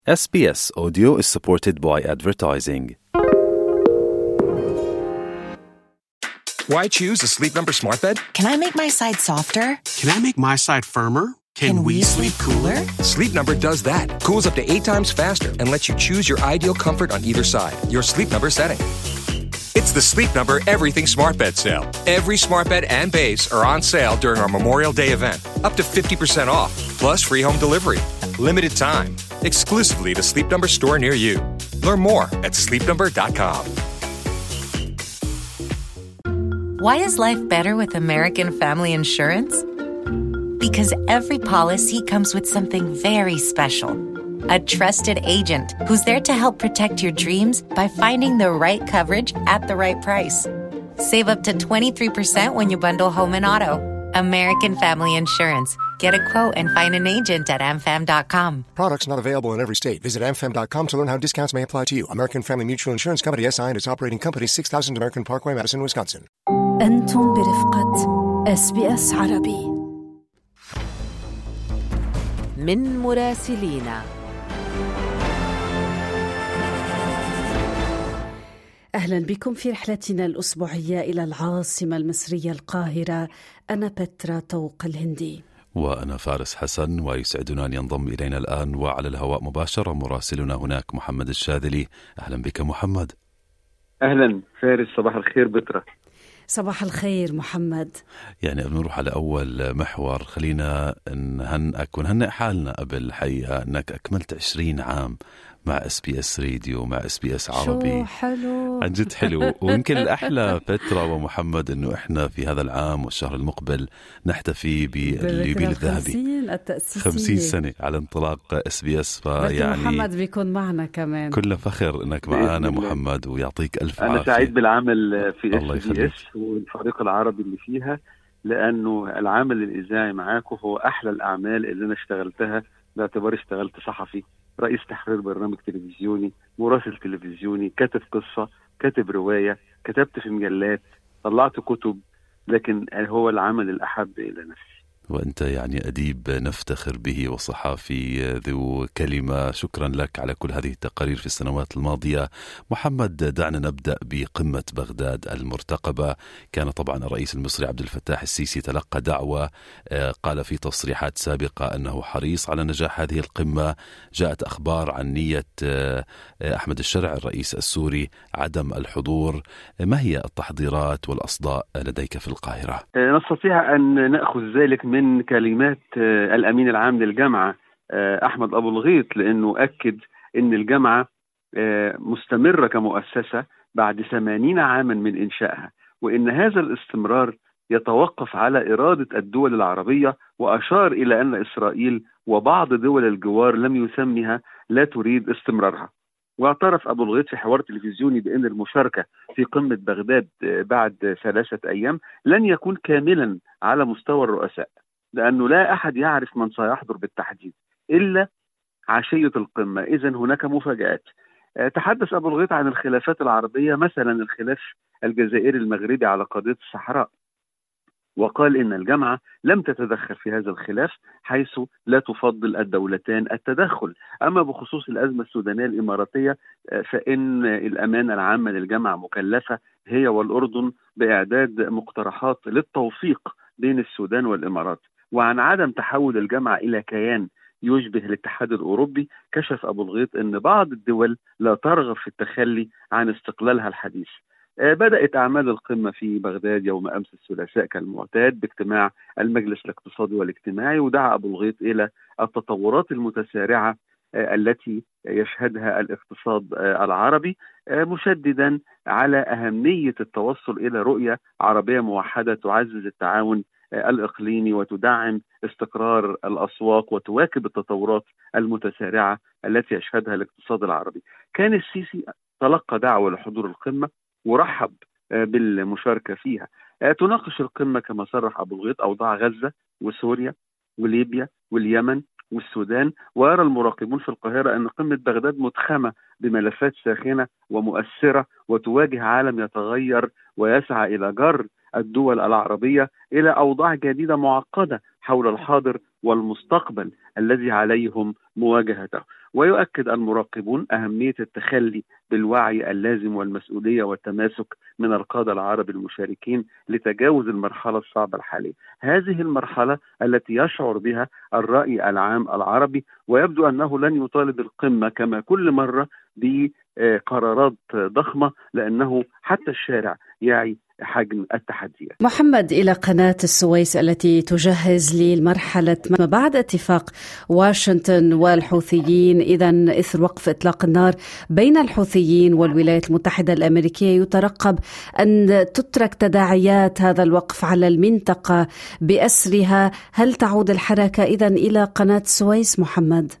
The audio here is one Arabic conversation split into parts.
SBS Audio is supported by advertising. Why choose a Sleep Number smart bed? Can I make my side softer? Can I make my side firmer? Can we sleep cooler? Sleep Number does that. Cools up to 8 times faster and lets you choose your ideal comfort on either side. Your Sleep Number setting. It's the Sleep Number Everything Smart Bed sale. Every smart bed and base are on sale during our Memorial Day event. Up to 50% off, plus free home delivery. Limited time. Exclusively to Sleep Number store near you. Learn more at sleepnumber.com. Why is life better with American Family Insurance? Because every policy comes with something very special. A trusted agent who's there to help protect your dreams by finding the right coverage at the right price. Save up to 23% when you bundle home and auto. American Family Insurance. Get a quote and find an agent at amfam.com. Products not available in every state. Visit amfam.com to learn how discounts may apply to you. American Family Mutual Insurance Company SI and its operating company 6000 American Parkway, Madison, Wisconsin. أنتم برفقة SBS عربي. من مراسلينا. أهلا بكم في رحلتنا الأسبوعية إلى العاصمة المصرية القاهرة. أنا بترا طوق الهندي وأنا فارس حسن، ويسعدنا أن ينضم إلينا الآن وعلى الهواء مباشرة مراسلنا هناك محمد الشاذلي. أهلا بك محمد. أهلا فارس، صباح الخير بترا. صباح الخير محمد. يعني قبل نروح على أول محور خلينا نهنئك ونهنئ حالنا قبل الحقيقة أنك أكملت 20 عام مع SBS راديو، مع SBS عربي. شو حلو، عن جد حلو. ويمكن الأحلى بترا ومحمد أنه إحنا في هذا العام والشهر المقبل نحتفي باليوبيل الذهبي 50 سنة على انطلاق SBS. فيعني محمد بيكون معنا كمان. كلنا فخر أنك معنا محمد، ويعطيك ألف عافية. أنا سعيد بالعمل في SBS والفريق العربي اللي فيها، لأنه العمل الإذاعي معاكم هو أحلى الأعمال اللي أنا اشتغلتها، باعتباري اشتغلت صحفي، رئيس تحرير برنامج تلفزيوني، مراسل تلفزيوني، كاتب قصة، كاتب رواية، كتبت في مجلات، طلعت كتب، لكن هو العمل الأحب إلى نفسي. وأنت يعني أديب نفتخر به وصحافي ذو كلمة. شكرا لك على كل هذه التقارير في السنوات الماضية. محمد، دعنا نبدأ بقمة بغداد المرتقبة. كان طبعا الرئيس المصري عبد الفتاح السيسي تلقى دعوة، قال في تصريحات سابقة أنه حريص على نجاح هذه القمة. جاءت أخبار عن نية أحمد الشرع الرئيس السوري عدم الحضور. ما هي التحضيرات والأصداء لديك في القاهرة؟ نستطيع أن نأخذ ذلك من كلمات الأمين العام للجامعة أحمد أبو الغيط، لأنه أكد أن الجامعة مستمرة كمؤسسة بعد 80 عاما من إنشائها، وأن هذا الاستمرار يتوقف على إرادة الدول العربية، وأشار إلى أن إسرائيل وبعض دول الجوار لم يسمها لا تريد استمرارها. واعترف أبو الغيط في حوار تلفزيوني بأن المشاركة في قمة بغداد بعد 3 أيام لن يكون كاملا على مستوى الرؤساء، لأنه لا أحد يعرف من سيحضر بالتحديد إلا عشية القمة، إذن هناك مفاجآت. تحدث أبو الغيط عن الخلافات العربية، مثلا الخلاف الجزائري المغربي على قضية الصحراء، وقال إن الجامعة لم تتدخل في هذا الخلاف، حيث لا تفضل الدولتان التدخل. أما بخصوص الأزمة السودانية الإماراتية، فإن الأمانة العامة للجامعة مكلفة هي والأردن بإعداد مقترحات للتوفيق بين السودان والإمارات. وعن عدم تحول الجامعة إلى كيان يشبه الاتحاد الأوروبي، كشف أبو الغيط أن بعض الدول لا ترغب في التخلي عن استقلالها الحديث. بدأت أعمال القمة في بغداد يوم أمس الثلاثاء كالمعتاد باجتماع المجلس الاقتصادي والاجتماعي، ودعا أبو الغيط إلى التطورات المتسارعة التي يشهدها الاقتصاد العربي، مشددا على أهمية التوصل إلى رؤية عربية موحدة تعزز التعاون الإقليمي وتدعم استقرار الأسواق وتواكب التطورات المتسارعة التي يشهدها الاقتصاد العربي. كان السيسي تلقى دعوة لحضور القمة ورحب بالمشاركة فيها. تناقش القمة كما صرح أبو الغيط أوضاع غزة وسوريا وليبيا واليمن والسودان، ويرى المراقبون في القاهرة أن قمة بغداد متخمة بملفات ساخنة ومؤثرة وتواجه عالم يتغير ويسعى إلى جر الدول العربية إلى أوضاع جديدة معقدة حول الحاضر والمستقبل الذي عليهم مواجهته. ويؤكد المراقبون أهمية التخلي بالوعي اللازم والمسؤولية والتماسك من القادة العرب المشاركين لتجاوز المرحلة الصعبة الحالية. هذه المرحلة التي يشعر بها الرأي العام العربي، ويبدو أنه لن يطالب القمة كما كل مرة بقرارات ضخمة، لأنه حتى الشارع يعي حجم التحديات. محمد، إلى قناة السويس التي تجهز لمرحلة ما بعد اتفاق واشنطن والحوثيين، إذن إثر وقف إطلاق النار بين الحوثيين والولايات المتحدة الأمريكية، يترقب أن تترك تداعيات هذا الوقف على المنطقة بأسرها. هل تعود الحركة إذن إلى قناة السويس محمد؟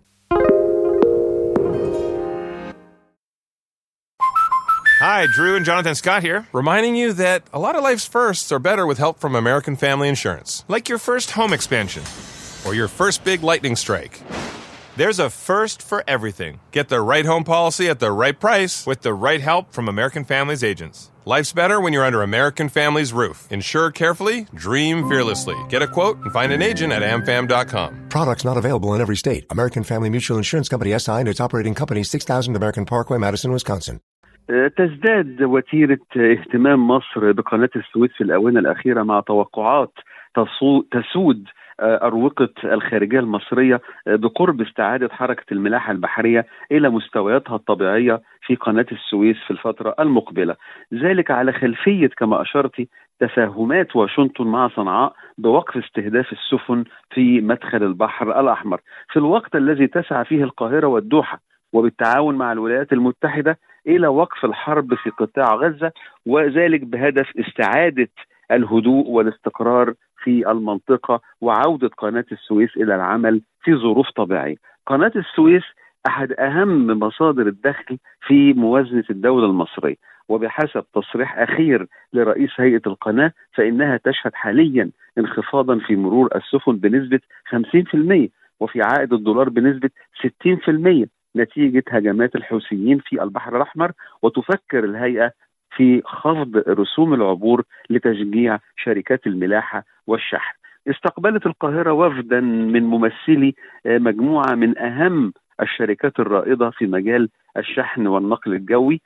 Hi, Drew and Jonathan Scott here, reminding you that a lot of life's firsts are better with help from American Family Insurance, like your first home expansion or your first big lightning strike. There's a first for everything. Get the right home policy at the right price with the right help from American Family's agents. Life's better when you're under American Family's roof. Insure carefully, dream fearlessly. Get a quote and find an agent at amfam.com. Products not available in every state. American Family Mutual Insurance Company SI and its operating company 6000 American Parkway, Madison, Wisconsin. تزداد وتيرة اهتمام مصر بقناة السويس في الآونة الأخيرة مع توقعات تسود أروقة الخارجية المصرية بقرب استعادة حركة الملاحة البحرية إلى مستوياتها الطبيعية في قناة السويس في الفترة المقبلة. ذلك على خلفية كما أشرت تفاهمات واشنطن مع صنعاء بوقف استهداف السفن في مدخل البحر الأحمر، في الوقت الذي تسعى فيه القاهرة والدوحة وبالتعاون مع الولايات المتحدة إلى وقف الحرب في قطاع غزة، وذلك بهدف استعادة الهدوء والاستقرار في المنطقة وعودة قناة السويس إلى العمل في ظروف طبيعية. قناة السويس أحد أهم مصادر الدخل في موازنة الدولة المصرية، وبحسب تصريح أخير لرئيس هيئة القناة فإنها تشهد حاليا انخفاضا في مرور السفن بنسبة 50% وفي عائد الدولار بنسبة 60% نتيجة هجمات الحوثيين في البحر الأحمر. وتفكر الهيئة في خفض رسوم العبور لتشجيع شركات الملاحة والشحن. استقبلت القاهرة وفدا من ممثلي مجموعة من أهم الشركات الرائدة في مجال الشحن والنقل الجوي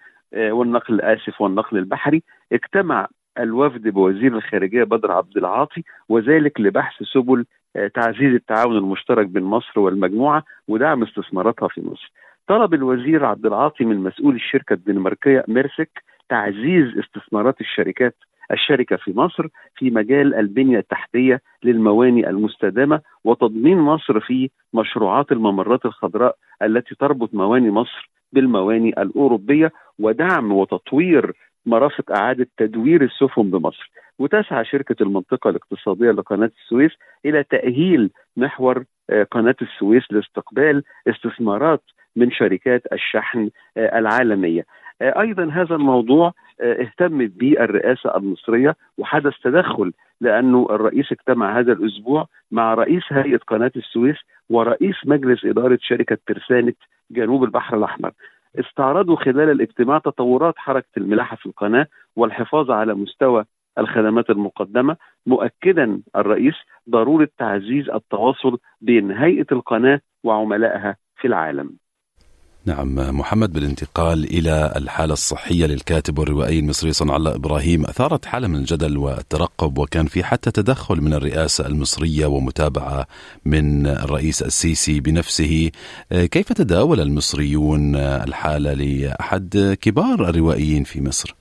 والنقل البحري. اجتمع الوفد بوزير الخارجية بدر عبد العاطي، وذلك لبحث سبل تعزيز التعاون المشترك بين مصر والمجموعة ودعم استثماراتها في مصر. طلب الوزير عبد العاطي من مسؤول الشركة الدنماركية ميرسك تعزيز استثمارات الشركة في مصر في مجال البنية التحتية للموانئ المستدامة، وتضمين مصر في مشروعات الممرات الخضراء التي تربط موانئ مصر بالموانئ الأوروبية، ودعم وتطوير مرافق إعادة تدوير السفن بمصر. وتسعى شركة المنطقة الاقتصادية لقناة السويس إلى تأهيل محور قناة السويس لاستقبال استثمارات من شركات الشحن العالمية. أيضا هذا الموضوع اهتمت به الرئاسة المصرية وحدث تدخل، لأنه الرئيس اجتمع هذا الأسبوع مع رئيس هيئة قناة السويس ورئيس مجلس إدارة شركة ترسانة جنوب البحر الأحمر. استعرضوا خلال الاجتماع تطورات حركة الملاحة في القناة والحفاظ على مستوى الخدمات المقدمة، مؤكدا الرئيس ضرورة تعزيز التواصل بين هيئة القناة وعملائها في العالم. نعم محمد، بالانتقال إلى الحالة الصحية للكاتب والروائي المصري صنع الله إبراهيم، أثارت حالة من الجدل والترقب، وكان في حتى تدخل من الرئاسة المصرية ومتابعة من الرئيس السيسي بنفسه. كيف تداول المصريون الحالة لأحد كبار الروائيين في مصر؟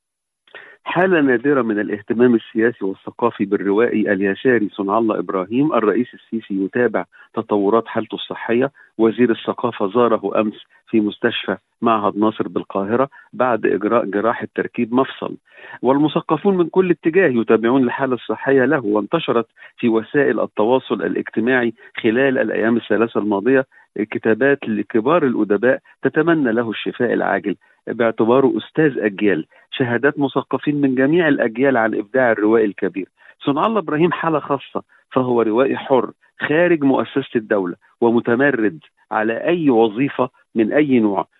حالة نادرة من الاهتمام السياسي والثقافي بالروائي اليساري صنع الله إبراهيم. الرئيس السيسي يتابع تطورات حالته الصحية. وزير الثقافة زاره أمس في مستشفى معهد ناصر بالقاهرة بعد إجراء جراحة تركيب مفصل. والمثقفون من كل اتجاه يتابعون الحالة الصحية له. وانتشرت في وسائل التواصل الاجتماعي خلال الأيام الثلاثة الماضية كتابات لكبار الأدباء تتمنى له الشفاء العاجل باعتباره أستاذ أجيال. شهادات مثقفين من جميع الأجيال عن إبداع الروائي الكبير. صنع الله إبراهيم حالة خاصة، فهو روائي حر خارج مؤسسة الدولة ومتمرد على أي وظيفة من أي نوع.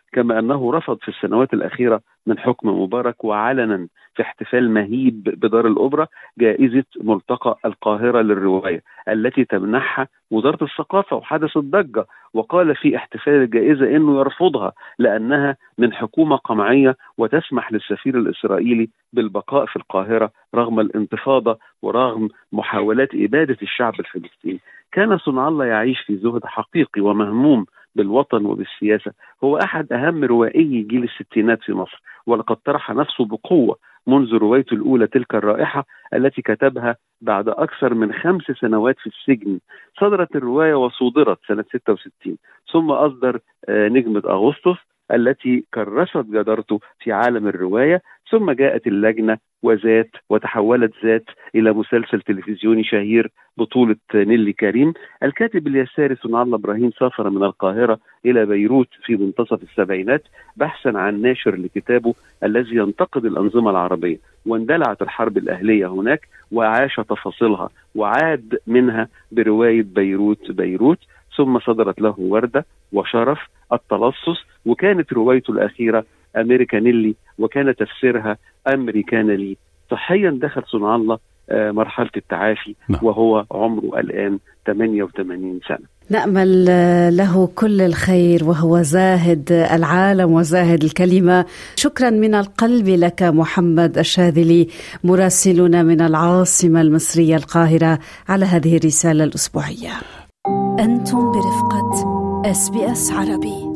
كما أنه رفض في السنوات الأخيرة من حكم مبارك وعلنا في احتفال مهيب بدار الأوبرا جائزة ملتقى القاهرة للرواية التي تمنحها وزارة الثقافة وحدث الضجة، وقال في احتفال الجائزة إنه يرفضها لأنها من حكومة قمعية وتسمح للسفير الإسرائيلي بالبقاء في القاهرة رغم الانتفاضة ورغم محاولات إبادة الشعب الفلسطيني. كان صنع الله يعيش في زهد حقيقي ومهموم بالوطن وبالسياسة. هو أحد أهم روائي جيل الستينات في مصر، ولقد طرح نفسه بقوة منذ روايته الأولى تلك الرائحة التي كتبها بعد أكثر من 5 سنوات في السجن. صدرت الرواية وصودرت سنة 66، ثم أصدر نجمة أغسطس التي كرست جدارته في عالم الرواية، ثم جاءت اللجنة وذات، وتحولت ذات إلى مسلسل تلفزيوني شهير بطولة نيلي كريم. الكاتب اليساري صنع الله إبراهيم سافر من القاهرة إلى بيروت في منتصف السبعينات بحثا عن ناشر لكتابه الذي ينتقد الأنظمة العربية، واندلعت الحرب الأهلية هناك وعاش تفاصيلها وعاد منها برواية بيروت، ثم صدرت له وردة وشرف التلصص، وكانت روايته الأخيرة أمريكانيلي وكان تفسيرها أمريكانيلي. صحيا دخل صنع الله مرحلة التعافي وهو عمره الآن 88 سنة. نأمل له كل الخير، وهو زاهد العالم وزاهد الكلمة. شكرا من القلب لك محمد الشاذلي مراسلنا من العاصمة المصرية القاهرة على هذه الرسالة الأسبوعية. أنتم برفقة SBS عربي.